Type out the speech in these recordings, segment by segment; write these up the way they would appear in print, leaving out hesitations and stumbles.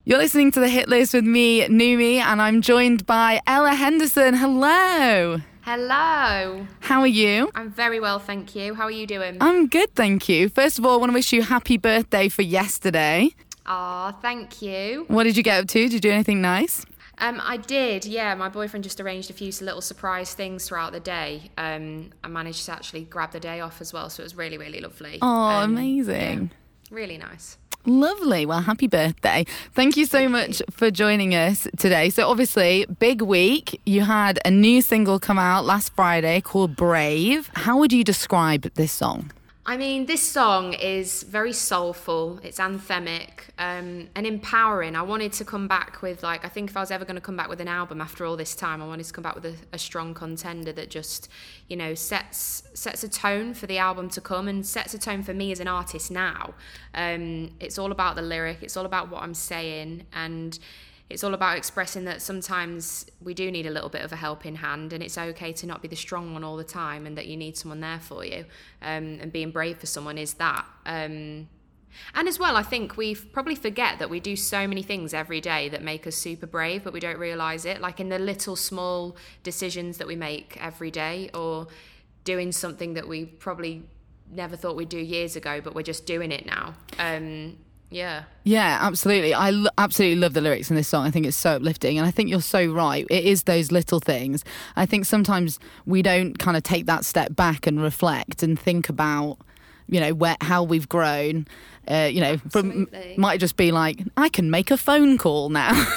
You're listening to The Hit List with me, Numi, and I'm joined by Ella Henderson. Hello. Hello. How are you? I'm very well, thank you. How are you doing? I'm good, thank you. First of all, I want to wish you happy birthday for yesterday. Aw, thank you. What did you get up to? Did you do anything nice? I did, yeah. My boyfriend just arranged a few little surprise things throughout the day. I managed to actually grab the day off as well, so it was really, really lovely. Oh, amazing. Yeah, really nice. Lovely. Well, happy birthday. Thank you so much for joining us today. So obviously, big week. You had a new single come out last Friday called Brave. How would you describe this song? I mean, this song is very soulful, it's anthemic, and empowering. I wanted to come back with, I think if I was ever going to come back with an album after all this time, I wanted to come back with a strong contender that just, sets a tone for the album to come and sets a tone for me as an artist now. It's all about the lyric, it's all about what I'm saying, and it's all about expressing that sometimes we do need a little bit of a helping hand, and it's okay to not be the strong one all the time, and that you need someone there for you. And being brave for someone is that. And as well, I think we probably forget that we do so many things every day that make us super brave, but we don't realise it. Like in the little small decisions that we make every day, or doing something that we probably never thought we'd do years ago, but we're just doing it now. Yeah, absolutely. I absolutely love the lyrics in this song. I think it's so uplifting, and I think you're so right. It is those little things. I think sometimes we don't kind of take that step back and reflect and think about, how we've grown. Might just be like, I can make a phone call now.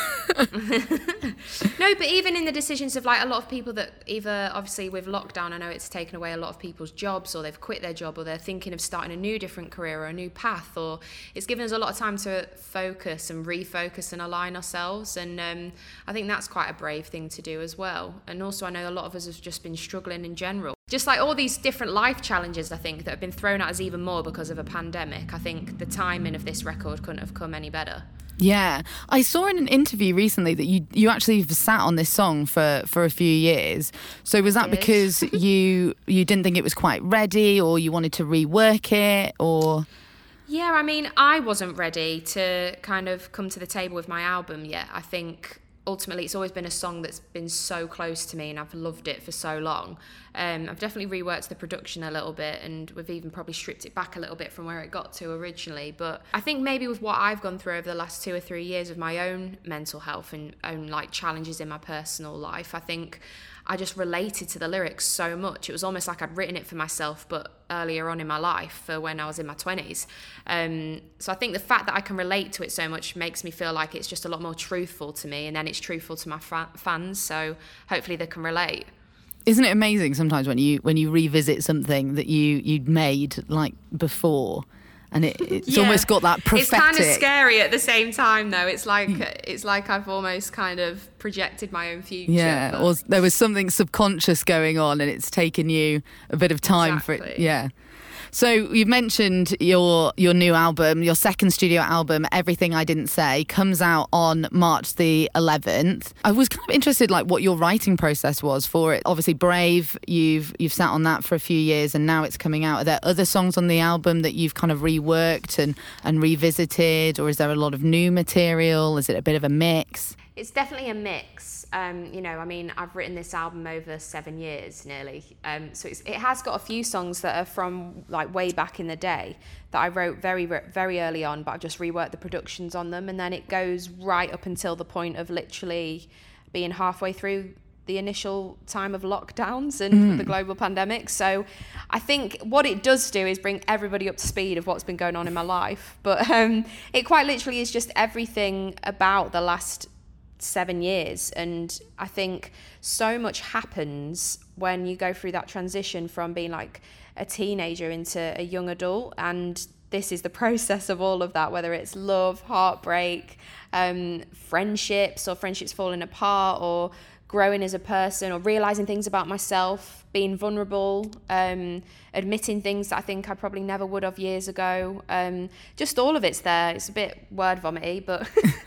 No, but even in the decisions of a lot of people that either, obviously with lockdown, I know it's taken away a lot of people's jobs, or they've quit their job, or they're thinking of starting a new different career or a new path, or it's given us a lot of time to focus and refocus and align ourselves. And I think that's quite a brave thing to do as well. And also I know a lot of us have just been struggling in general. Just like all these different life challenges, I think, that have been thrown at us even more because of a pandemic. I think the timing of this record couldn't have come any better. Yeah. I saw in an interview recently that you actually sat on this song for a few years. So was that because you didn't think it was quite ready, or you wanted to rework it, or...? Yeah, I mean, I wasn't ready to kind of come to the table with my album yet. I think ultimately it's always been a song that's been so close to me, and I've loved it for so long. I've definitely reworked the production a little bit, and we've even probably stripped it back a little bit from where it got to originally. But I think maybe with what I've gone through over the last 2 or 3 years of my own mental health and own challenges in my personal life, I think I just related to the lyrics so much. It was almost like I'd written it for myself, but earlier on in my life, for when I was in my 20s. So I think the fact that I can relate to it so much makes me feel like it's just a lot more truthful to me, and then it's truthful to my fans, so hopefully they can relate. Isn't it amazing sometimes when you revisit something that you'd made before, and it's almost got that prophetic... It's kind of scary at the same time, though. It's like I've almost kind of projected my own future. Yeah, but... or there was something subconscious going on, and it's taken you a bit of time for it. Yeah. So you've mentioned your new album, your second studio album, Everything I Didn't Say, comes out on March the 11th. I was kind of interested what your writing process was for it. Obviously Brave, you've sat on that for a few years, and now it's coming out. Are there other songs on the album that you've kind of reworked and revisited, or is there a lot of new material? Is it a bit of a mix? It's definitely a mix. I've written this album over 7 years nearly. So it has got a few songs that are from way back in the day that I wrote very, very early on, but I've just reworked the productions on them. And then it goes right up until the point of literally being halfway through the initial time of lockdowns and the global pandemic. So I think what it does do is bring everybody up to speed of what's been going on in my life. But it quite literally is just everything about the last 7 years. And I think so much happens when you go through that transition from being a teenager into a young adult, and this is the process of all of that, whether it's love, heartbreak, friendships falling apart, or growing as a person, or realizing things about myself, being vulnerable, admitting things that I think I probably never would have years ago. Just all of it's there. It's a bit word vomity, but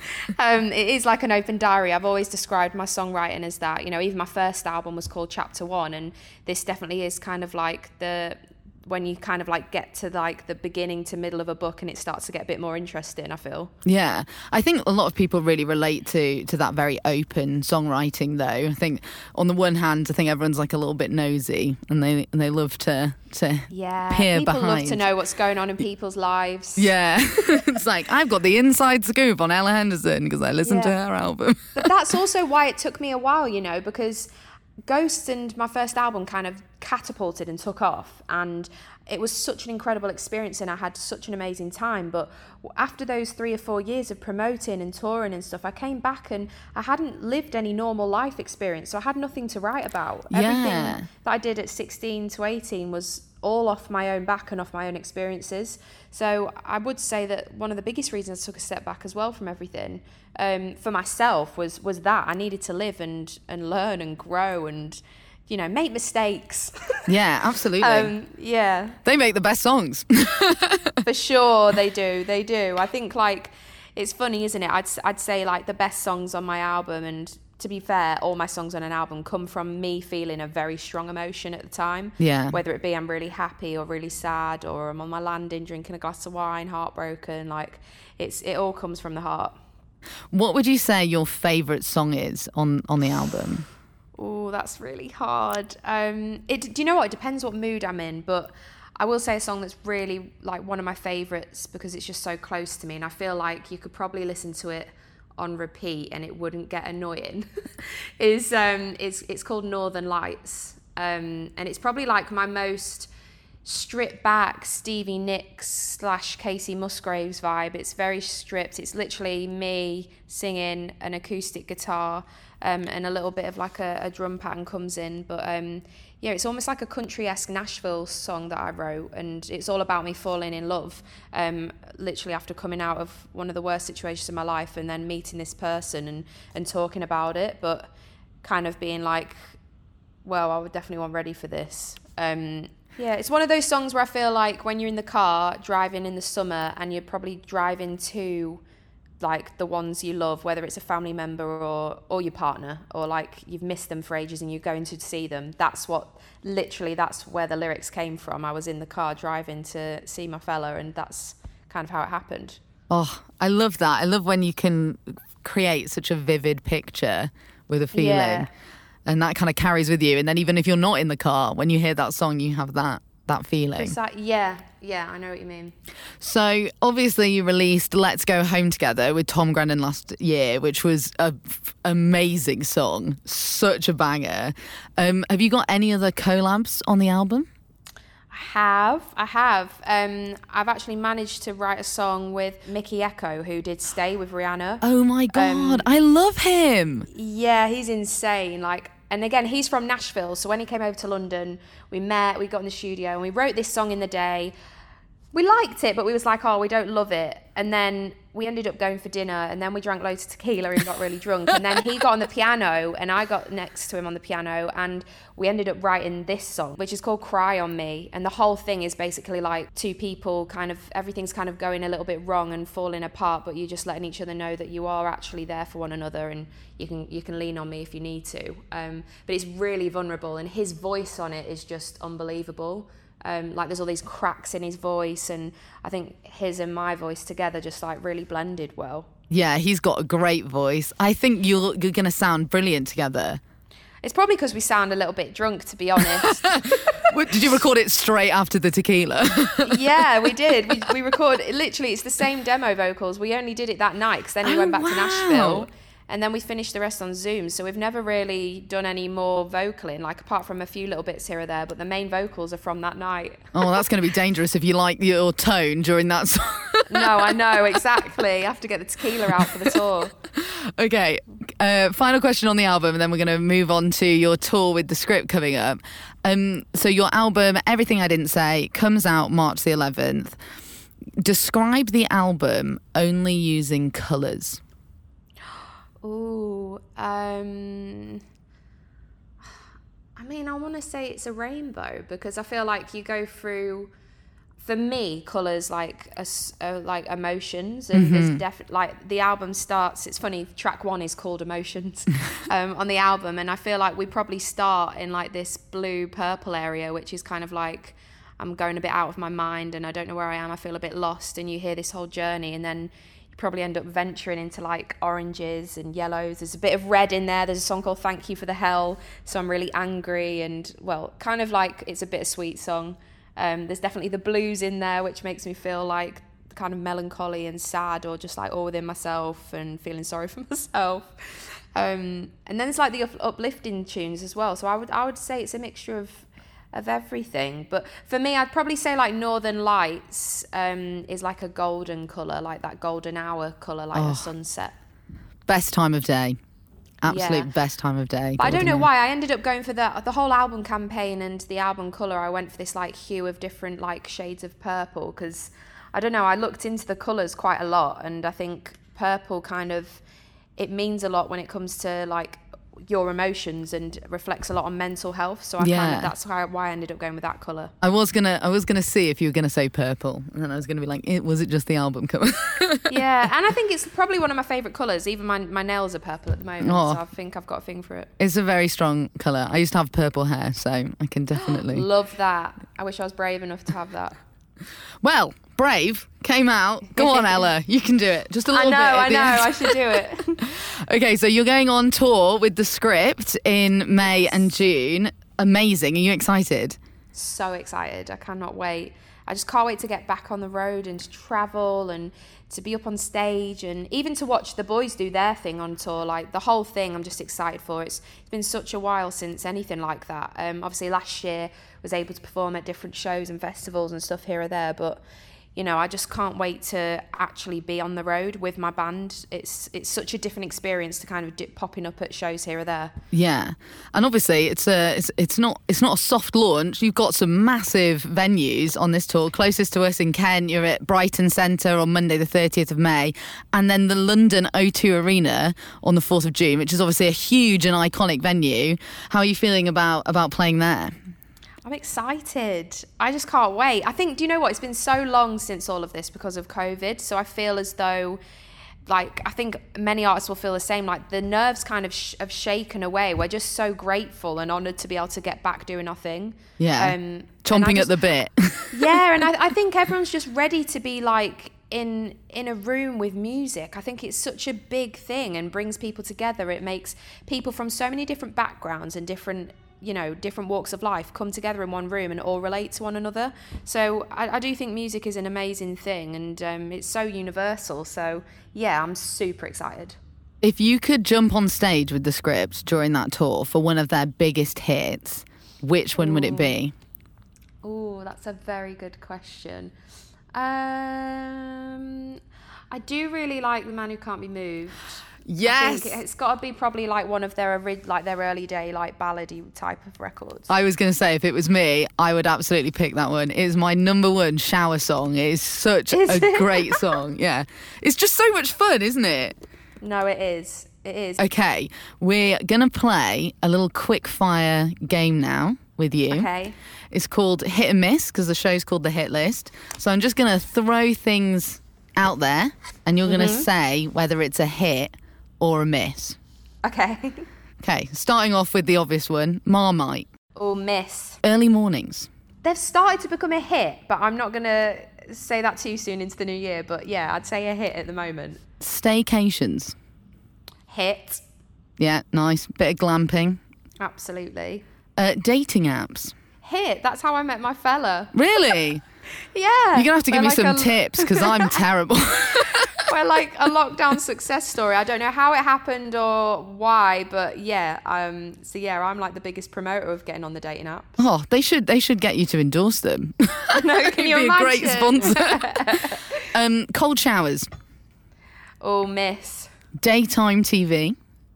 it is like an open diary. I've always described my songwriting as that. Even my first album was called Chapter 1, and this definitely is kind of like the when you kind of like get to like the beginning to middle of a book and it starts to get a bit more interesting, I feel. Yeah, I think a lot of people really relate to that very open songwriting though. I think on the one hand, I think everyone's like a little bit nosy and they love to peer people behind. Love to know what's going on in people's lives. Yeah. It's like, I've got the inside scoop on Ella Henderson because I listened to her album. But that's also why it took me a while, you know, because Ghost and my first album kind of catapulted and took off, and it was such an incredible experience and I had such an amazing time. But after those 3 or 4 years of promoting and touring and stuff, I came back and I hadn't lived any normal life experience, so I had nothing to write about. Everything that I did at 16 to 18 was all off my own back and off my own experiences. So I would say that one of the biggest reasons I took a step back as well from everything for myself was that I needed to live and learn and grow and, you know, make mistakes. Yeah, absolutely. Yeah. They make the best songs. For sure, they do. I think, like, it's funny, isn't it? I'd say, like, the best songs on my album, and to be fair, all my songs on an album come from me feeling a very strong emotion at the time. Yeah. Whether it be I'm really happy or really sad, or I'm on my landing drinking a glass of wine, heartbroken. Like, it all comes from the heart. What would you say your favourite song is on the album? Oh, that's really hard. Do you know what? It depends what mood I'm in, but I will say a song that's really like one of my favourites because it's just so close to me, and I feel like you could probably listen to it on repeat and it wouldn't get annoying. It's called Northern Lights, and it's probably like my most stripped back Stevie Nicks / Casey Musgraves vibe. It's very stripped. It's literally me singing, an acoustic guitar, and a little bit of like a drum pattern comes in. But yeah, it's almost like a country-esque Nashville song that I wrote, and it's all about me falling in love, literally after coming out of one of the worst situations in my life and then meeting this person and talking about it, but kind of being like, well, I definitely wasn't ready for this. Yeah, it's one of those songs where I feel like when you're in the car driving in the summer and you're probably driving to like the ones you love, whether it's a family member or your partner, or like you've missed them for ages and you're going to see them. That's where the lyrics came from. I was in the car driving to see my fella, and that's kind of how it happened. Oh, I love that. I love when you can create such a vivid picture with a feeling. Yeah. And that kind of carries with you. And then even if you're not in the car, when you hear that song, you have that feeling. Yeah, I know what you mean. So obviously you released Let's Go Home Together with Tom Grennan last year, which was an amazing song. Such a banger. Have you got any other collabs on the album? I have. I've actually managed to write a song with Mickey Echo, who did Stay with Rihanna. Oh my God, I love him. Yeah, he's insane. And again, he's from Nashville, so when he came over to London, we met, we got in the studio, and we wrote this song in the day. We liked it, but we was like, oh, we don't love it. And then we ended up going for dinner, and then we drank loads of tequila and got really drunk. And then he got on the piano, and I got next to him on the piano, and we ended up writing this song, which is called Cry on Me. And the whole thing is basically like two people everything's kind of going a little bit wrong and falling apart, but you're just letting each other know that you are actually there for one another, and you can lean on me if you need to. But it's really vulnerable, and his voice on it is just unbelievable. Like there's all these cracks in his voice, and I think his and my voice together just like really blended well. Yeah, he's got a great voice. I think you're going to sound brilliant together. It's probably because we sound a little bit drunk, to be honest. Did you record it straight after the tequila? Yeah, we did. We recorded, literally, it's the same demo vocals. We only did it that night because then we went back to Nashville. And then we finished the rest on Zoom. So we've never really done any more vocaling, like apart from a few little bits here or there. But the main vocals are from that night. Oh, that's going to be dangerous if you like your tone during that song. No, I know, exactly. I have to get the tequila out for the tour. Okay, final question on the album, and then we're going to move on to your tour with The Script coming up. So your album, Everything I Didn't Say, comes out March the 11th. Describe the album only using colours. Ooh, I mean, I want to say it's a rainbow because I feel like you go through, for me, colours like emotions, and there's definitely like the album starts. It's funny, track 1 is called Emotions on the album, and I feel like we probably start in like this blue purple area, which is kind of like I'm going a bit out of my mind and I don't know where I am, I feel a bit lost, and you hear this whole journey, and then you probably end up venturing into like oranges and yellows. There's a bit of red in there. There's a song called Thank You for the Hell, so I'm really angry, and well, kind of like it's a bittersweet song. There's definitely the blues in there, which makes me feel like kind of melancholy and sad, or just like all within myself and feeling sorry for myself. And then there's like the uplifting tunes as well. So I would say it's a mixture of everything. But for me, I'd probably say like Northern Lights is like a golden colour, like that golden hour colour, like a sunset. Best time of day. Absolute best time of day. But I don't know why I ended up going for the whole album campaign and the album colour. I went for this like hue of different like shades of purple, because I don't know, I looked into the colours quite a lot, and I think purple kind of, it means a lot when it comes to like your emotions and reflects a lot on mental health. So that's why I ended up going with that colour. I was gonna see if you were gonna say purple, and then I was gonna be like, was it just the album cover? Yeah, and I think it's probably one of my favourite colours. Even my nails are purple at the moment, so I think I've got a thing for it. It's a very strong colour. I used to have purple hair, so I can definitely love that. I wish I was brave enough to have that. Well, Brave came out. Go on, Ella. You can do it. Just a little bit. I know. I should do it. Okay, so you're going on tour with The Script in May and June. Amazing. Are you excited? So excited. I cannot wait. I just can't wait to get back on the road and to travel and to be up on stage, and even to watch the boys do their thing on tour. Like the whole thing, I'm just excited for. It's been such a while since anything like that. Obviously last year was able to perform at different shows and festivals and stuff here or there, but you know, I just can't wait to actually be on the road with my band. It's such a different experience to kind of popping up at shows here or there. Yeah, and obviously it's not a soft launch. You've got some massive venues on this tour. Closest to us in Kent, you're at Brighton Centre on Monday the 30th of May, and then the London O2 Arena on the 4th of June, which is obviously a huge and iconic venue. How are you feeling about playing there? I'm excited. I just can't wait. I think, do you know what? It's been so long since all of this because of COVID. So I feel as though, like, I think many artists will feel the same. Like, the nerves kind of have shaken away. We're just so grateful and honoured to be able to get back doing our thing. Yeah. Chomping at the bit. Yeah, and I think everyone's just ready to be, like, in a room with music. I think it's such a big thing and brings people together. It makes people from so many different backgrounds and different walks of life come together in one room and all relate to one another. So I do think music is an amazing thing, and it's so universal. So yeah, I'm super excited. If you could jump on stage with The Script during that tour for one of their biggest hits, which one would it be? Oh, that's a very good question. I do really like The Man Who Can't Be Moved. Yes, I think it's got to be probably like one of their early day like ballady type of records. I was going to say, if it was me, I would absolutely pick that one. It is my number one shower song. It is such a great song. Yeah, it's just so much fun, isn't it? No, it is. It is. Okay, we're going to play a little quick fire game now with you. Okay. It's called Hit and Miss, because the show's called The Hit List. So I'm just going to throw things out there, and you're going to say whether it's a hit or a miss. Okay. Okay, starting off with the obvious one, Marmite. Or miss. Early mornings. They've started to become a hit, but I'm not going to say that too soon into the new year. But yeah, I'd say a hit at the moment. Staycations. Hit. Yeah, nice. Bit of glamping. Absolutely. Dating apps. Hit. That's how I met my fella. Really? Yeah. You're going to have to give me some tips, because I'm terrible. We're like a lockdown success story. I don't know how it happened or why, but yeah. So yeah, I'm like the biggest promoter of getting on the dating app. Oh, they should get you to endorse them. No, can you imagine? Be a great sponsor. Cold showers. Oh, miss. Daytime TV.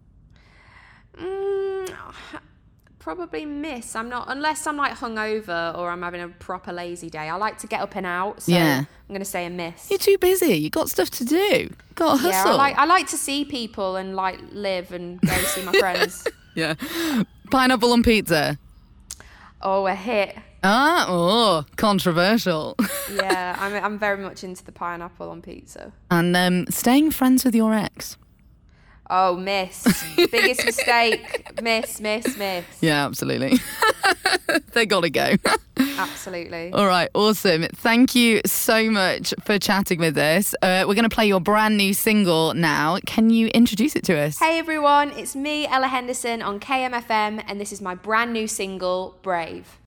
Probably miss. I'm not, unless I'm like hungover or I'm having a proper lazy day. I like to get up and out, so yeah. I'm going to say a miss. You're too busy. You got stuff to do. Got to hustle. Yeah, I like to see people and like live and go see my friends. Yeah. Pineapple on pizza. Oh, a hit. Controversial. Yeah, I'm very much into the pineapple on pizza. And staying friends with your ex. Oh, miss. Biggest mistake. Miss. Yeah, absolutely. They gotta go. Absolutely. All right, awesome. Thank you so much for chatting with us. We're going to play your brand new single now. Can you introduce it to us? Hey everyone, it's me, Ella Henderson on KMFM, and this is my brand new single, Brave.